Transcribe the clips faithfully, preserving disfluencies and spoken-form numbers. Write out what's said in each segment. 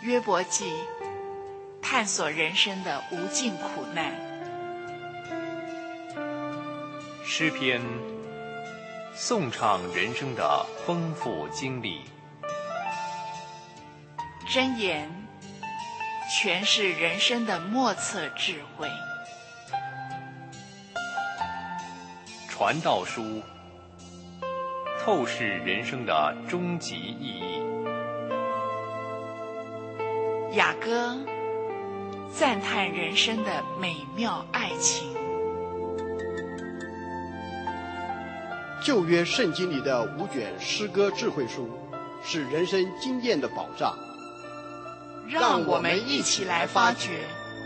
约伯记，探索人生的无尽苦难。 诗篇，颂唱人生的丰富经历。 箴言，诠释人生的莫测智慧。 传道书，透视人生的终极意义。 雅歌，赞叹人生的美妙爱情。 旧约圣经里的五卷诗歌智慧书，是人生经验的宝藏。 让我们一起来发掘。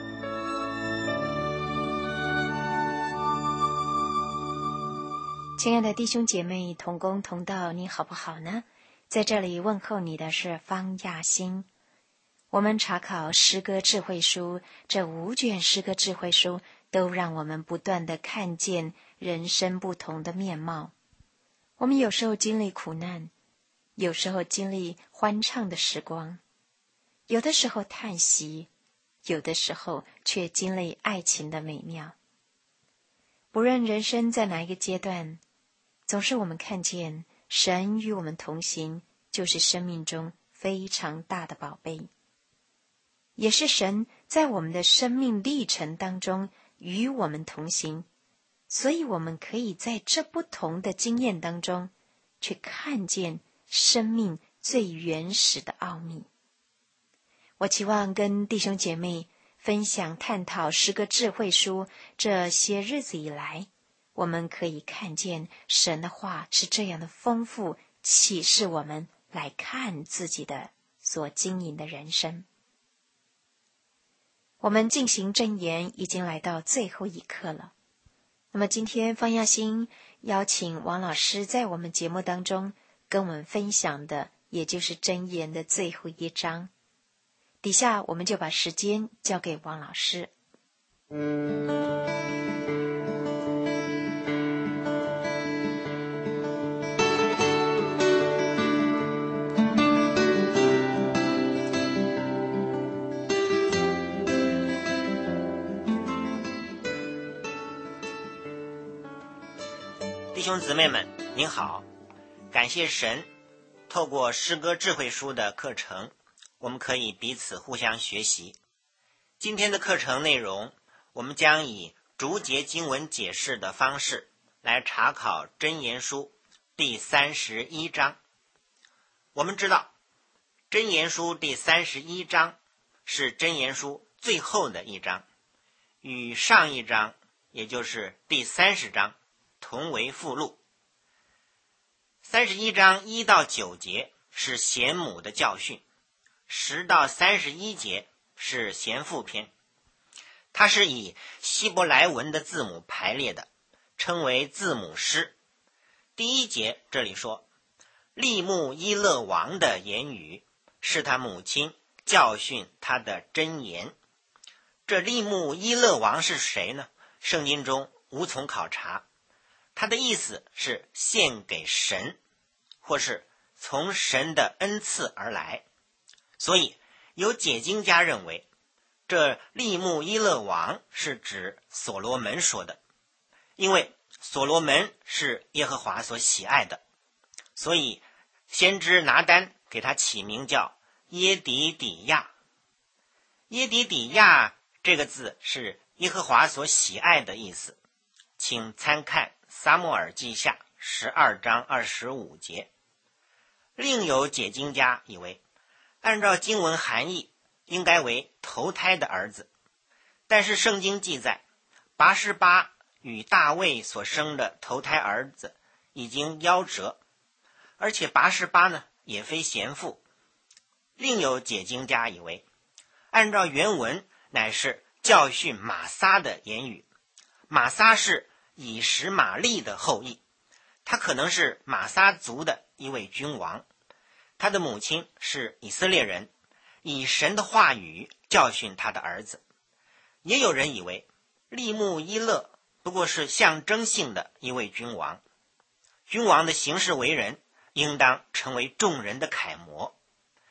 亲爱的弟兄姐妹、同工同道，你好不好呢？在这里问候你的是方亚欣。我们查考诗歌智慧书，这五卷诗歌智慧书都让我们不断地看见人生不同的面貌。我们有时候经历苦难，有时候经历欢畅的时光，有的时候叹息，有的时候却经历爱情的美妙。不论人生在哪一个阶段，总是我们看见神与我们同行，就是生命中非常大的宝贝，也是神在我们的生命历程当中与我们同行，所以我们可以在这不同的经验当中去看见生命最原始的奥秘。我期望跟弟兄姐妹分享探讨诗歌智慧书，这些日子以来，我们可以看见神的话是这样的丰富，启示我们来看自己的所经营的人生。我们进行箴言已经来到最后一课了。那么今天方亚欣邀请王老师在我们节目当中跟我们分享的，也就是箴言的最后一章。底下我们就把时间交给王老师。 弟兄姊妹们，您好，感谢神，透过诗歌智慧书的课程，我们可以彼此互相学习。今天的课程内容，我们将以逐节经文解释的方式来查考箴言书第三十一章。我们知道，箴言书第三十一章是箴言书最后的一章，与上一章，也就是第三十章同为附录。三十一章一到九节是贤母的教训，十到三十一节是贤父篇。它是以希伯来文的字母排列的，称为字母诗。第一节这里说，利木伊勒王的言语是他母亲教训他的箴言。这利木伊勒王是谁呢？圣经中无从考察，他的意思是献给神，或是从神的恩赐而来。所以有解经家认为，这利木伊勒王是指所罗门说的，因为所罗门是耶和华所喜爱的，所以先知拿单给他起名叫耶底底亚。耶底底亚这个字是耶和华所喜爱的意思，请参看撒母耳记下十二章二十五节。另有解经家以为，按照经文含义，应该为头胎的儿子。但是圣经记载，拔示巴与大卫所生的头胎儿子已经夭折，而且拔示巴呢也非贤妇。另有解经家以为，按照原文乃是教训玛撒的言语。玛撒是以实玛利的后裔，他可能是玛撒族的一位君王，他的母亲是以色列人，以神的话语教训他的儿子。也有人以为利木伊勒不过是象征性的一位君王，君王的行事为人应当成为众人的楷模。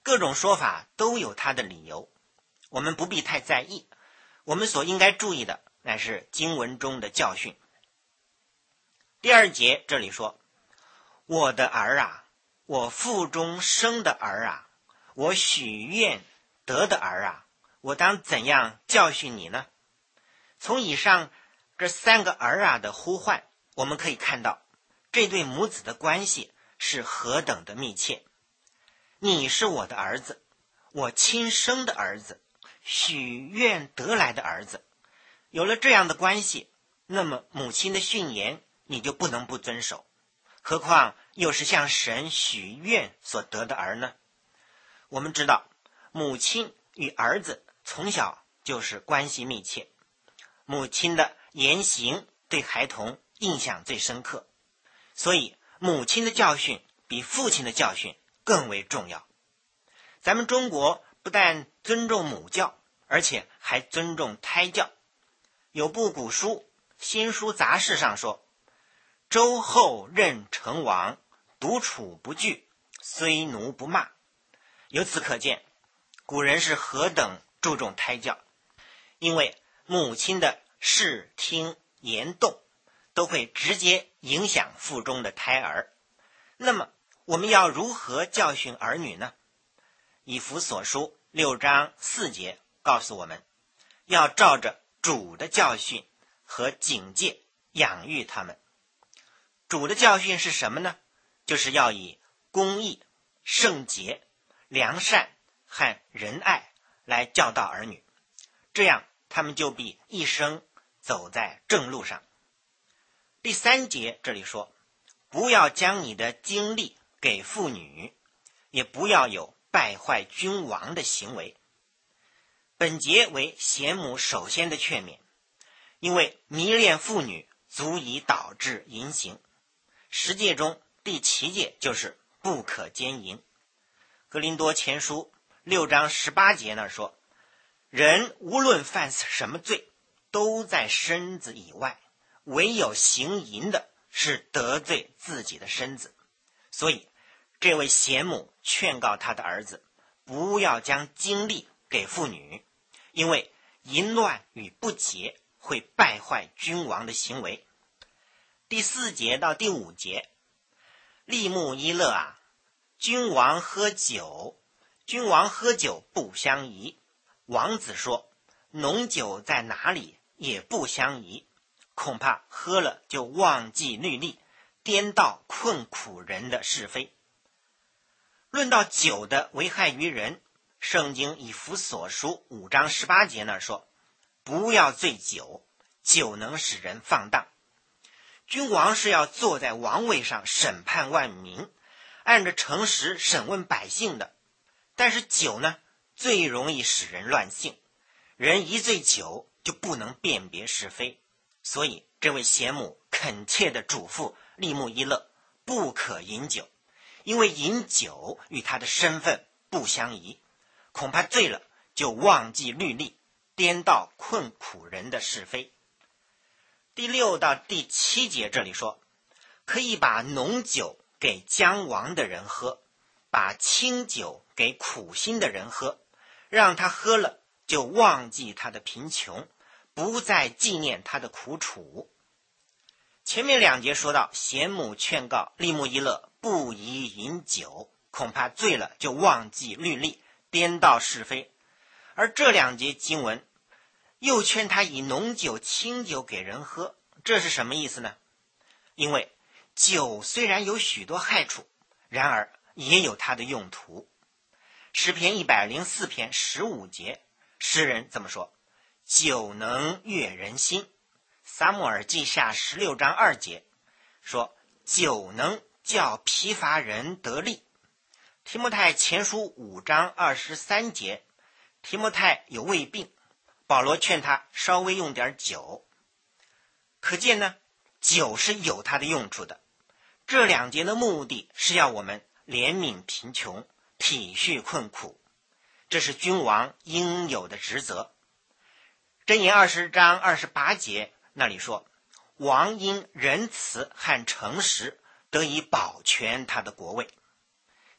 各种说法都有它的理由，我们不必太在意。我们所应该注意的乃是经文中的教训。第二节这里说，我的儿啊，我腹中生的儿啊，我许愿得的儿啊，我当怎样教训你呢？从以上这三个儿啊的呼唤，我们可以看到这对母子的关系是何等的密切。你是我的儿子，我亲生的儿子，许愿得来的儿子。有了这样的关系，那么母亲的训言你就不能不遵守，何况又是向神许愿所得的儿呢？我们知道母亲与儿子从小就是关系密切，母亲的言行对孩童印象最深刻，所以母亲的教训比父亲的教训更为重要。咱们中国不但尊重母教，而且还尊重胎教。有部古书《新书杂事》上说，周后任成王，独处不惧，虽奴不骂。由此可见，古人是何等注重胎教，因为母亲的视听言动都会直接影响腹中的胎儿。那么我们要如何教训儿女呢？以弗所书六章四节告诉我们，要照着主的教训和警戒养育他们。主的教训是什么呢？就是要以公义、圣洁、良善和仁爱来教导儿女，这样他们就必一生走在正路上。第三节这里说，不要将你的精力给妇女，也不要有败坏君王的行为。本节为贤母首先的劝勉，因为迷恋妇女足以导致淫行。十诫中第七诫就是不可奸淫。哥林多前书六章十八节那说，人无论犯什么罪，都在身子以外，唯有行淫的是得罪自己的身子。所以这位贤母劝告他的儿子，不要将精力给妇女，因为淫乱与不洁会败坏君王的行为。第四节到第五节，利木伊勒啊，君王喝酒，君王喝酒不相宜。王子说，浓酒在哪里也不相宜，恐怕喝了就忘记律例，颠倒困苦人的是非。论到酒的危害于人，圣经以弗所书五章十八节那说，不要醉酒，酒能使人放荡。君王是要坐在王位上审判万民，按着诚实审问百姓的。但是酒呢，最容易使人乱性，人一醉酒就不能辨别是非。所以这位贤母恳切地嘱咐利木伊勒不可饮酒，因为饮酒与他的身份不相宜，恐怕醉了就忘记律例，颠倒困苦人的是非。第六到第七节这里说，可以把浓酒给将亡的人喝，把清酒给苦心的人喝，让他喝了就忘记他的贫穷，不再纪念他的苦楚。前面两节说到贤母劝告利木伊勒不宜饮酒，恐怕醉了就忘记律例，颠倒是非。而这两节经文又劝他以浓酒清酒给人喝，这是什么意思呢？因为酒虽然有许多害处，然而也有它的用途。诗篇一百零四篇十五节，诗人这么说，酒能悦人心。撒母耳记下十六章二节说，酒能叫疲乏人得力。提摩太前书五章二十三节，提摩太有胃病，保罗劝他稍微用点酒。可见呢，酒是有它的用处的。这两节的目的是要我们怜悯贫穷，体恤困苦，这是君王应有的职责。箴言二十章二十八节那里说，王因仁慈和诚实得以保全他的国位。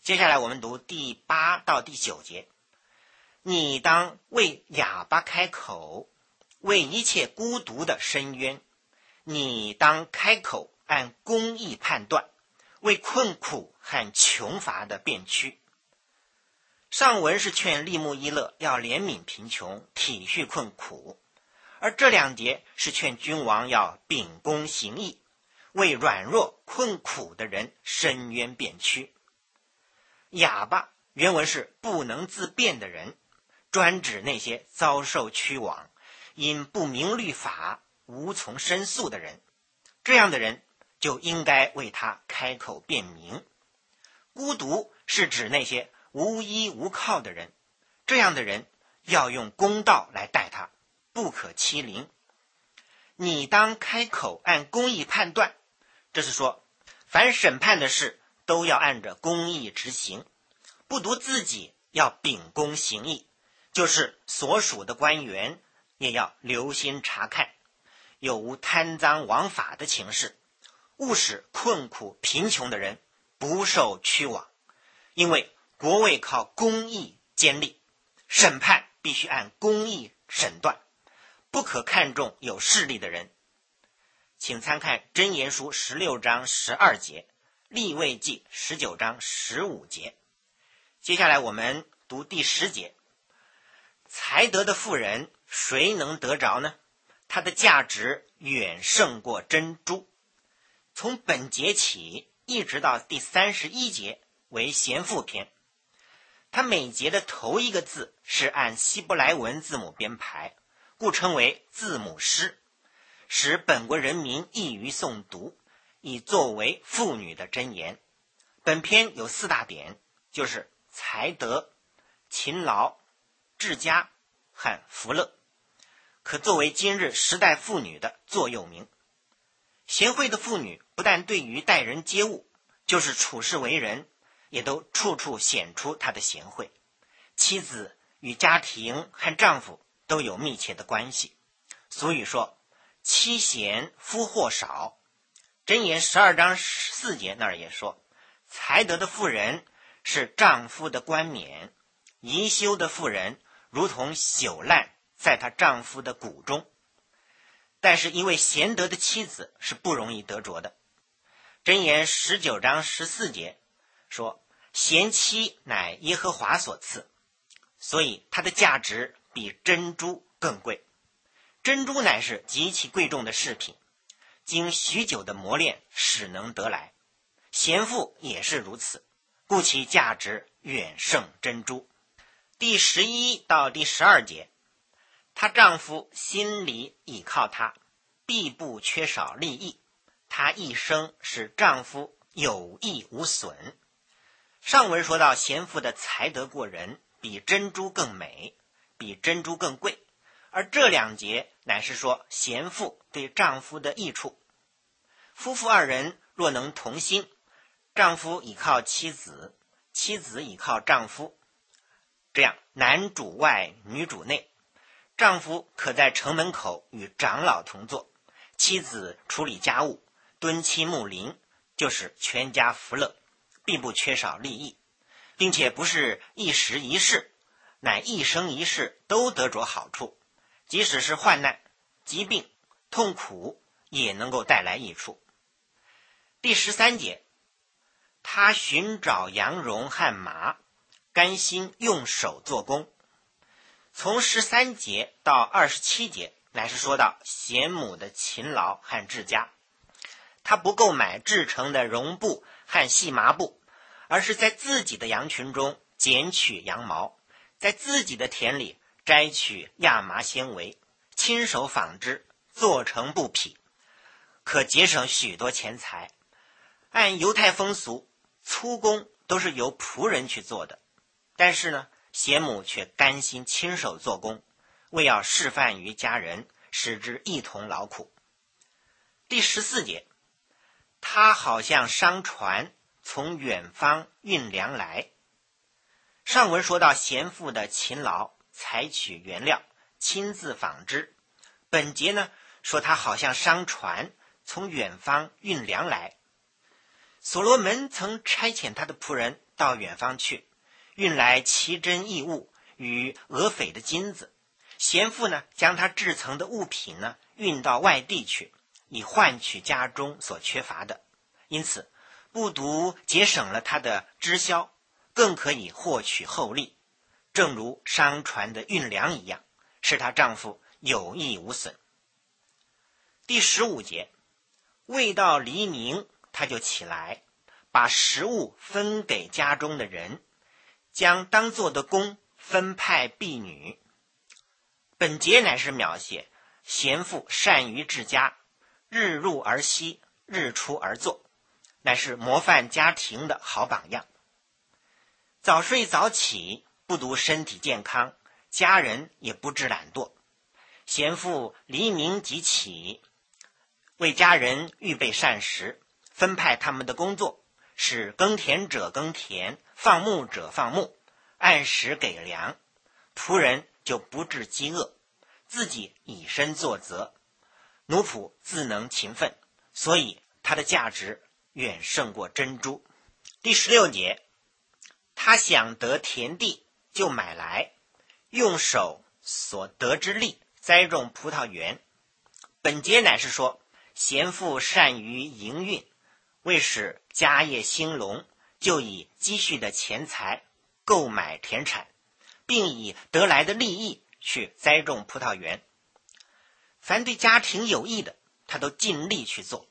接下来我们读第八到第九节。你当为哑巴开口，为一切孤独的伸冤。你当开口按公义判断，为困苦和穷乏的辩屈。上文是劝利木伊勒要怜悯贫穷，体恤困苦，而这两节是劝君王要秉公行义，为软弱困苦的人伸冤辩屈。哑巴原文是不能自辩的人，专指那些遭受屈枉，因不明律法无从申诉的人，这样的人就应该为他开口辩明。孤独是指那些无依无靠的人，这样的人要用公道来待他，不可欺凌。你当开口按公义判断，这是说凡审判的事都要按着公义执行，不独自己要秉公行义，就是所属的官员也要留心查看，有无贪赃枉法的情事，务使困苦贫穷的人不受屈枉。因为国位靠公义坚立，审判必须按公义审断，不可看重有势力的人。请参看箴言书十六章十二节，利未记十九章十五节。接下来我们读第十节。才德的妇人谁能得着呢？它的价值远胜过珍珠。从本节起一直到第三十一节为贤妇篇，它每节的头一个字是按希伯来文字母编排，故称为字母诗，使本国人民易于诵读，以作为妇女的箴言。本篇有四大点，就是才德、勤劳、治家和福乐，可作为今日时代妇女的座右铭。贤惠的妇女不但对于待人接物，就是处事为人，也都处处显出她的贤惠。妻子与家庭和丈夫都有密切的关系，所以说妻贤夫祸少。箴言十二章四节那儿也说，才德的妇人是丈夫的冠冕，宜修的妇人如同朽烂在她丈夫的骨中。但是一位贤德的妻子是不容易得着的。箴言十九章十四节说，贤妻乃耶和华所赐，所以它的价值比珍珠更贵。珍珠乃是极其贵重的饰品，经许久的磨练使能得来，贤妇也是如此，故其价值远胜珍珠。第十一到第十二节，她丈夫心里倚靠她，必不缺少利益，她一生使丈夫有益无损。上文说到贤妇的才德过人，比珍珠更美，比珍珠更贵，而这两节乃是说贤妇对丈夫的益处。夫妇二人若能同心，丈夫倚靠妻子，妻子倚靠丈夫，这样男主外女主内，丈夫可在城门口与长老同坐，妻子处理家务，敦妻睦邻，就是全家福乐，必不缺少利益，并且不是一时一世，乃一生一世都得着好处，即使是患难、疾病、痛苦也能够带来益处。第十三节，他寻找羊绒和麻，甘心用手做工。从十三节到二十七节乃是说到贤母的勤劳和治家。他不购买制成的绒布和细麻布，而是在自己的羊群中剪取羊毛，在自己的田里摘取亚麻纤维，亲手纺织做成布匹，可节省许多钱财。按犹太风俗，粗工都是由仆人去做的，但是呢，贤母却甘心亲手做工，为要示范于家人，使之一同劳苦。第十四节，他好像商船从远方运粮来。上文说到贤妇的勤劳，采取原料，亲自纺织。本节呢，说他好像商船从远方运粮来。所罗门曾差遣他的仆人到远方去，运来奇珍异物与俄斐的金子。贤妇呢，将他制成的物品呢运到外地去，以换取家中所缺乏的。因此不独节省了他的支销，更可以获取厚利，正如商船的运粮一样，使她丈夫有益无损。第十五节，未到黎明，他就起来，把食物分给家中的人，将当做的工分派婢女。本节乃是描写贤妇善于治家，日入而息，日出而作，乃是模范家庭的好榜样。早睡早起，不独身体健康，家人也不致懒惰。贤妇黎明即起，为家人预备膳食，分派他们的工作，使耕田者耕田，放牧者放牧，按时给粮，仆人就不致饥饿，自己以身作则，奴仆自能勤奋，所以它的价值远胜过珍珠。第十六节，他想得田地，就买来，用手所得之力栽种葡萄园。本节乃是说贤妇善于营运，为使家业兴隆，就以积蓄的钱财购买田产，并以得来的利益去栽种葡萄园。凡对家庭有益的，他都尽力去做。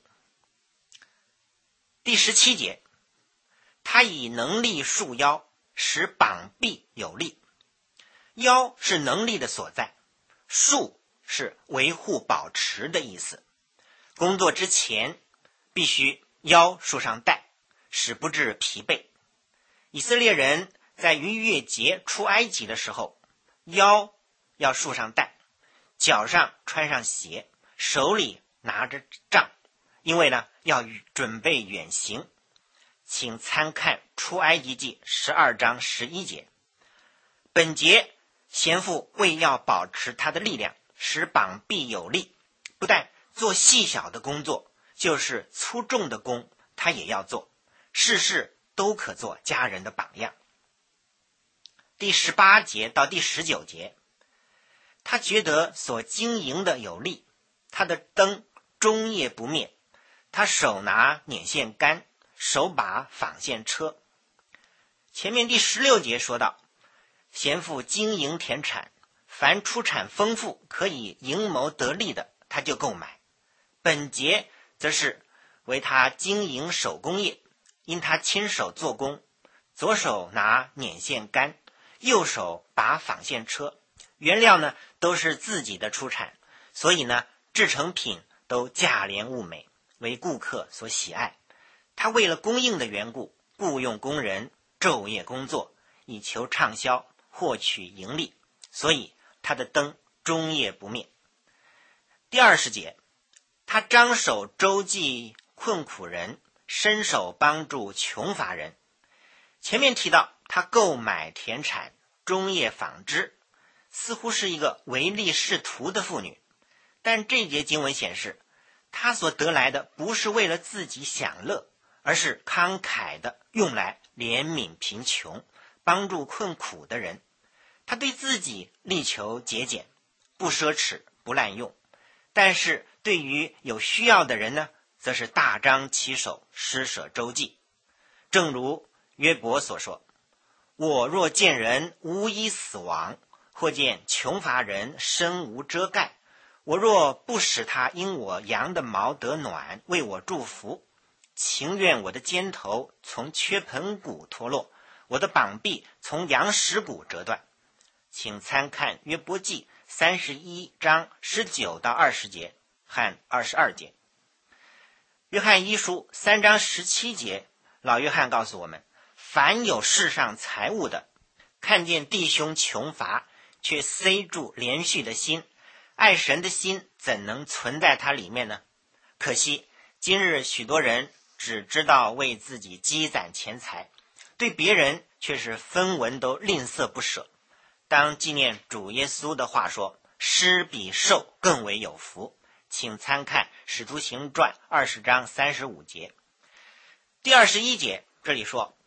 第十七节，他以能力束腰，使膀臂有力。腰是能力的所在，束是维护保持的意思。工作之前必须腰束上带，使不致疲惫。以色列人在逾越节出埃及的时候，腰要束上带，脚上穿上鞋，手里拿着杖，因为呢要准备远行。请参看出埃及记十二章十一节。本节贤妇为要保持她的力量，使膀臂有力，不但做细小的工作，就是粗重的工她也要做，事事都可做家人的榜样。第十八节到第十九节，他觉得所经营的有利，他的灯终夜不灭，他手拿捻线杆，手把纺线车。前面第十六节说到，贤妇经营田产，凡出产丰富可以营谋得利的，他就购买。本节则是为他经营手工业，因他亲手做工，左手拿捻线杆，右手把纺线车，原料呢都是自己的出产，所以呢制成品都价廉物美，为顾客所喜爱。他为了供应的缘故，雇用工人昼夜工作，以求畅销，获取盈利，所以他的灯终夜不灭。第二十节，他张手周济困苦人，伸手帮助穷乏人。前面提到他购买田产，终夜纺织，似乎是一个唯利是图的妇女，但这节经文显示，他所得来的不是为了自己享乐，而是慷慨的用来怜悯贫穷，帮助困苦的人。他对自己力求节俭，不奢侈，不滥用，但是对于有需要的人呢，则是大张其手，施舍周济。正如约伯所说，我若见人无衣死亡，或见穷乏人身无遮盖，我若不使他因我羊的毛得暖，为我祝福，情愿我的肩头从缺盆骨脱落，我的膀臂从羊石骨折断。请参看约伯记三十一章十九到二十节和二十二节。约翰一书三章十七节，老约翰告诉我们，凡有世上财物的，看见弟兄穷乏，却塞住连续的心，爱神的心怎能存在他里面呢？可惜今日许多人只知道为自己积攒钱财，对别人却是分文都吝啬不舍。当纪念主耶稣的话说，施比受更为有福。请参看使徒行传二十章三十五节。第二十一节这里说，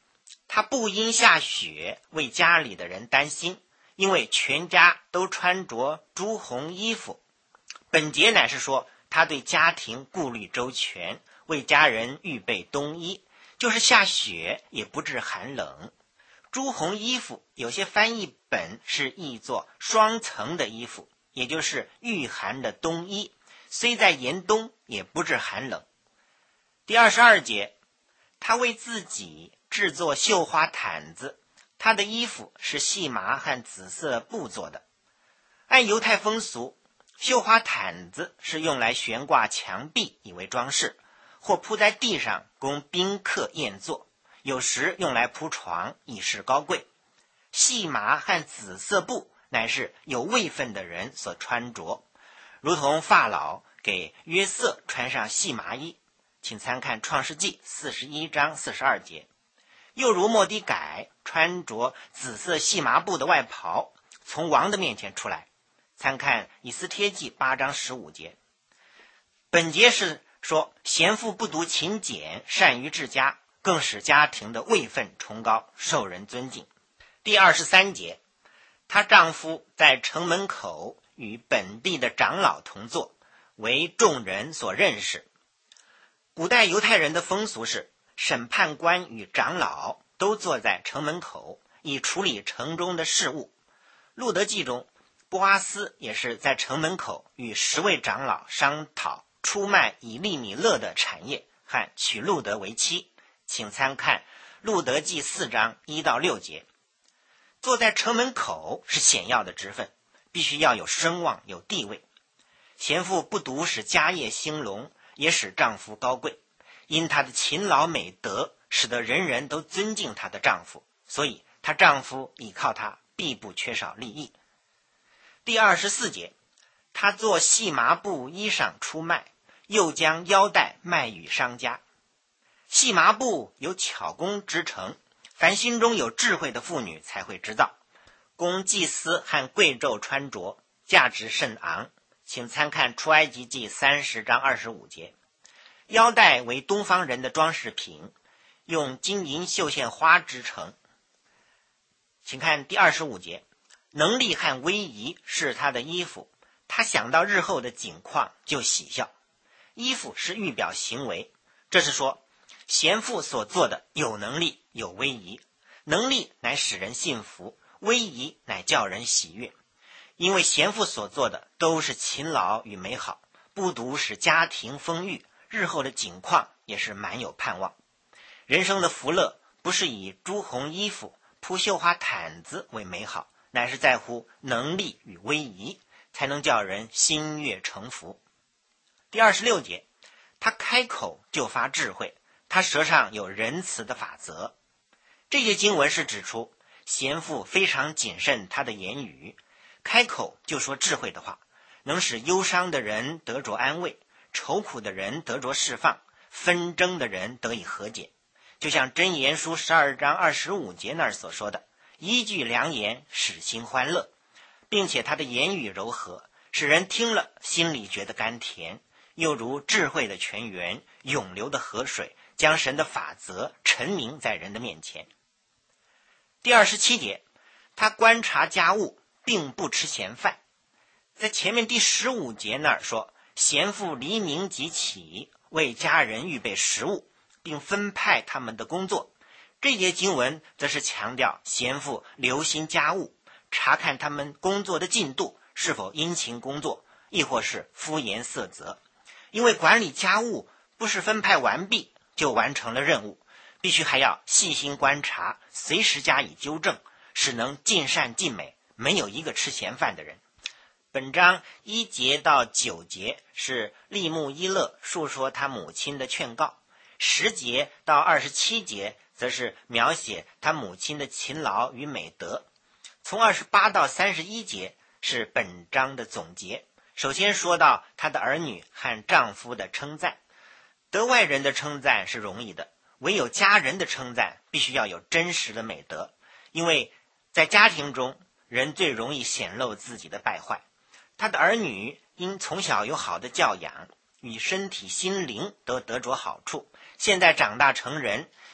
他不因下雪为家里的人担心，因为全家都穿着朱红衣服。本节乃是说他对家庭顾虑周全，为家人预备冬衣，就是下雪也不致寒冷。朱红衣服有些翻译本是译作双层的衣服，也就是御寒的冬衣，虽在严冬也不致寒冷。第二十二节，他为自己制作绣花毯子，他的衣服是细麻和紫色布做的。按犹太风俗，绣花毯子是用来悬挂墙壁以为装饰，或铺在地上供宾客宴坐，有时用来铺床以示高贵。细麻和紫色布乃是有位分的人所穿着，如同法老给约瑟穿上细麻衣，请参看创世纪四十一章四十二节。又如末底改穿着紫色细麻布的外袍从王的面前出来，参看以斯帖记八章十五节。本节是说贤妇不独勤俭，善于治家，更使家庭的位分崇高，受人尊敬。第二十三节，她丈夫在城门口与本地的长老同坐，为众人所认识。古代犹太人的风俗是，审判官与长老都坐在城门口，以处理城中的事务。路德记中，波阿斯也是在城门口与十位长老商讨出卖以利米勒的产业和娶路德为妻，请参看路德记四章一到六节。坐在城门口是显要的职分，必须要有声望有地位。贤妇不独使家业兴隆，也使丈夫高贵，因她的勤劳美德，使得人人都尊敬她的丈夫，所以她丈夫倚靠她，必不缺少利益。第二十四节，她做细麻布衣裳出卖，又将腰带卖与商家。细麻布有巧工织成，凡心中有智慧的妇女才会织造，供祭司和贵胄穿着，价值甚昂，请参看出埃及记三十章二十五节。腰带为东方人的装饰品，用金银绣线花织成。请看第二十五节，能力和威仪是他的衣服，他想到日后的景况就喜笑。衣服是预表行为，这是说贤妇所做的有能力有威仪，能力乃使人信服，威仪乃叫人喜悦。因为贤妇所做的都是勤劳与美好，不独使家庭丰裕，日后的景况也是满有盼望。人生的福乐不是以朱红衣服铺绣花毯子为美好，乃是在乎能力与威仪，才能叫人心悦诚服。第二十六节，他开口就发智慧，他舌上有仁慈的法则。这些经文是指出贤妇非常谨慎他的言语，开口就说智慧的话，能使忧伤的人得着安慰，愁苦的人得着释放，纷争的人得以和解。就像箴言书十二章二十五节那儿所说的，一句良言使心欢乐，并且他的言语柔和，使人听了心里觉得甘甜，又如智慧的泉源，永流的河水，将神的法则陈明在人的面前。第二十七节，他观察家务，并不吃闲饭。在前面第十五节那儿说，贤妇黎明即起，为家人预备食物，并分派他们的工作。这节经文则是强调贤妇留心家务，查看他们工作的进度是否殷勤工作，亦或是敷衍塞责。因为管理家务不是分派完毕就完成了任务，必须还要细心观察，随时加以纠正，使能尽善尽美，没有一个吃闲饭的人。本章一节到九节是利木伊勒述说他母亲的劝告，十节到二十七节则是描写他母亲的勤劳与美德。从二十八到三十一节是本章的总结。首先说到她的儿女和丈夫的称赞。得外人的称赞是容易的，唯有家人的称赞必须要有真实的美德，因为在家庭中人最容易显露自己的败坏。她的儿女因从小有好的教养，与身体心灵都得着好处，现在长大成人，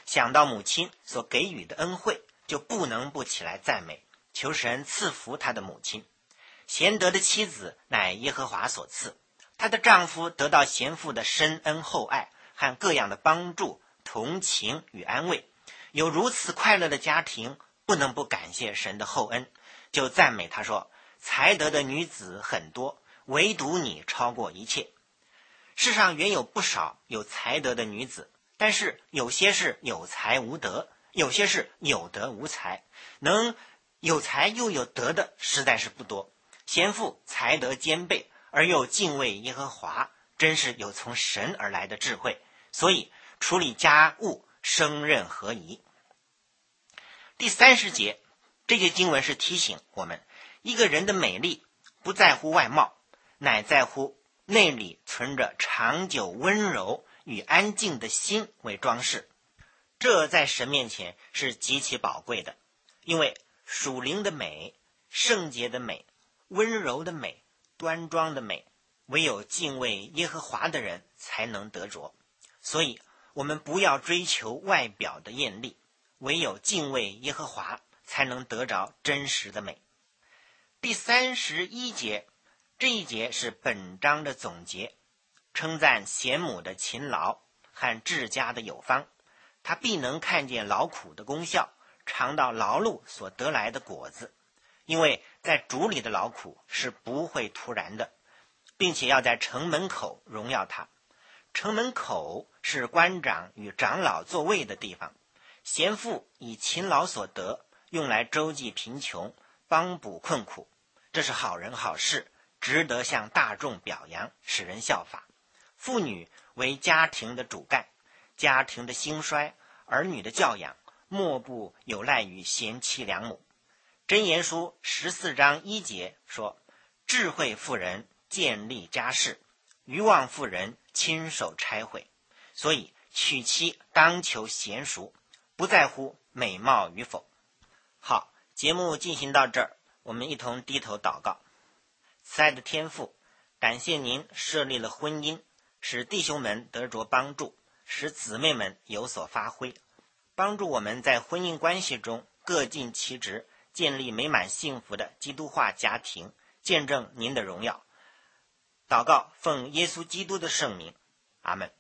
想到母亲所给予的恩惠，就不能不起来赞美，求神赐福他的母亲。贤德的妻子乃耶和华所赐，她的丈夫得到贤妇的深恩厚爱和各样的帮助、同情与安慰。有如此快乐的家庭，不能不感谢神的厚恩，就赞美他说，才德的女子很多，唯独你超过一切。世上原有不少有才德的女子，但是有些是有才无德，有些是有德无才，能有才又有德的实在是不多。贤妇才德兼备，而又敬畏耶和华，真是有从神而来的智慧，所以处理家务胜任合宜。第三十节，这节经文是提醒我们，一个人的美丽不在乎外貌，乃在乎内里存着长久温柔与安静的心为装饰。这在神面前是极其宝贵的，因为属灵的美、圣洁的美、温柔的美、端庄的美，唯有敬畏耶和华的人才能得着。所以我们不要追求外表的艳丽，唯有敬畏耶和华才能得着真实的美。第三十一节，这一节是本章的总结，称赞贤母的勤劳和治家的有方，他必能看见劳苦的功效，尝到劳碌所得来的果子。因为在主里的劳苦是不会突然的，并且要在城门口荣耀他。城门口是官长与长老座位的地方，贤妇以勤劳所得用来周济贫穷，帮补困苦，这是好人好事，值得向大众表扬，使人效法。妇女为家庭的主干，家庭的兴衰、儿女的教养，莫不有赖于贤妻良母。箴言书十四章一节说，智慧妇人建立家室，愚妄妇人亲手拆毁。所以娶妻当求娴熟，不在乎美貌与否。好，节目进行到这儿，我们一同低头祷告。慈爱的天父，感谢您设立了婚姻，使弟兄们得着帮助，使姊妹们有所发挥，帮助我们在婚姻关系中各尽其职，建立美满幸福的基督化家庭，见证您的荣耀。祷告奉耶稣基督的圣名，阿们。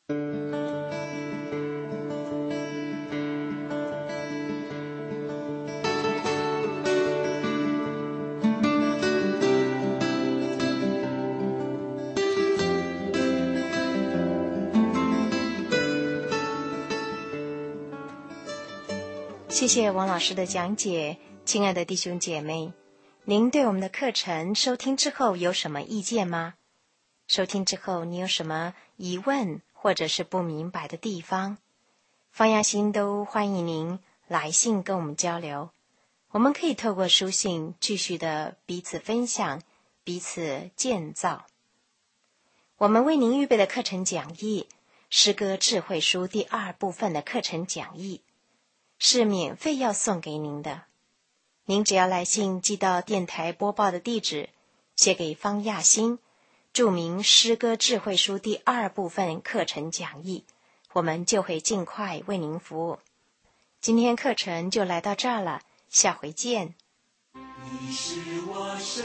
谢谢王老师的讲解。亲爱的弟兄姐妹，您对我们的课程收听之后有什么意见吗？收听之后你有什么疑问或者是不明白的地方，方亚欣都欢迎您来信跟我们交流。我们可以透过书信继续的彼此分享，彼此建造。我们为您预备的课程讲义，诗歌智慧书第二部分的课程讲义，是免费要送给您的。您只要来信寄到电台播报的地址，写给方亚欣，注明诗歌智慧书第二部分课程讲义，我们就会尽快为您服务。今天课程就来到这儿了，下回见。 你是我神，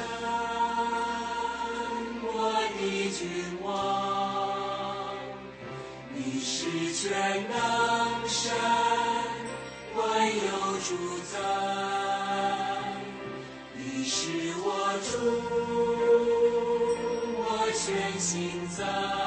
我的君王，你是全能神，万有主宰，你是我主，我全心在。